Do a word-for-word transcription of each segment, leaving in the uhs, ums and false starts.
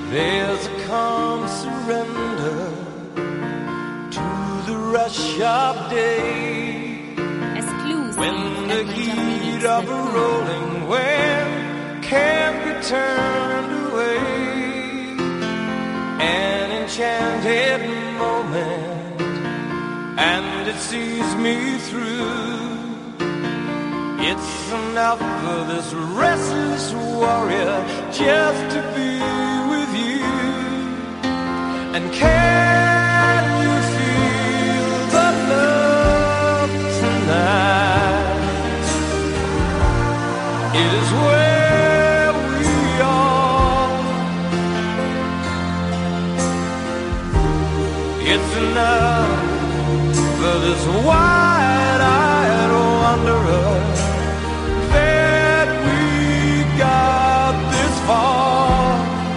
There's a calm surrender to the rush of day, when the heat of a rolling wave can't be turned away. An enchanted moment, and it sees me through. It's enough for this restless warrior just to be with you. And can you feel the love tonight? It is where we are. It's enough for this wide-eyed wanderer that we got this far.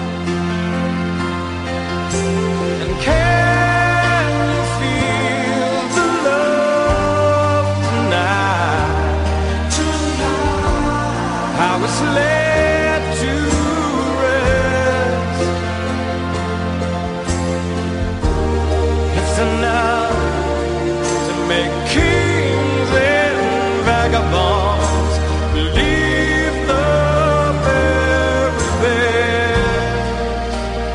And can you feel the love tonight? How it's laid to rest. It's enough to make kings and vagabonds believe the very best.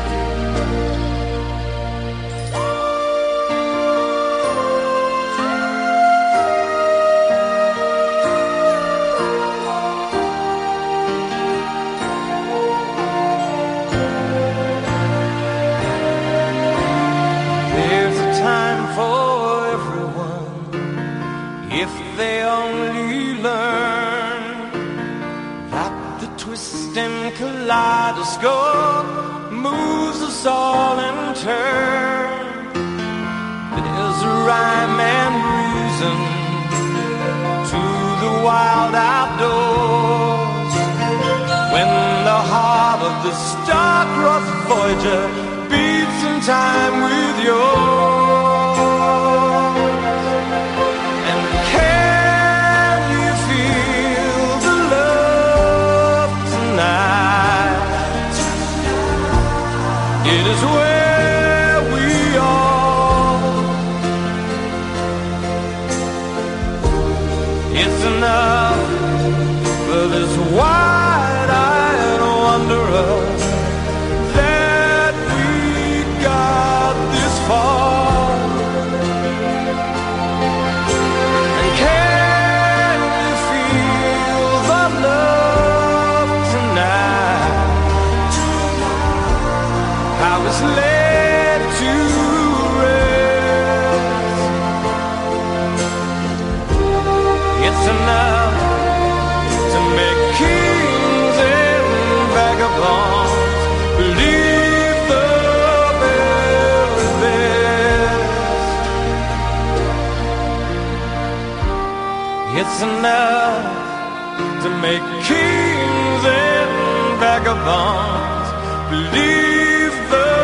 There's a time for everyone if they only learn that the twisting kaleidoscope moves us all in turn. There's a rhyme and reason to the wild outdoors, when the heart of the star-crossed Voyager beats in time with yours. And can you feel the love tonight? It is where we are. It's enough for this wide-eyed wanderer that we got this far. And can you feel the love tonight? How it's laid to rest. It's enough to make kings and vagabonds believe the very best. It's enough to make kings and vagabonds believe the